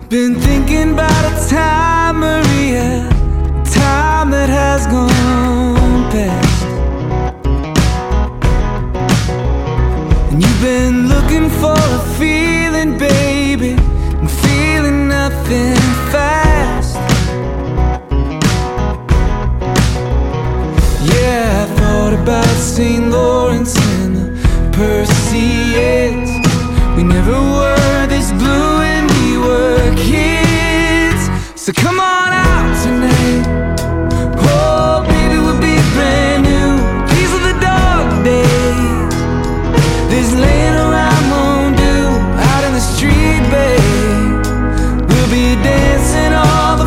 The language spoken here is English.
Been thinking about a time, Maria, a time that has gone past. And you've been looking for a feeling, baby, and feeling nothing fast. Yeah, I thought about St. Lawrence and the Perseids. We never were this blue and we were kids. So come on out tonight. Oh, baby, we'll be brand new. These are the dog days. There's laying around Moon Dew out in the street, babe. We'll be dancing all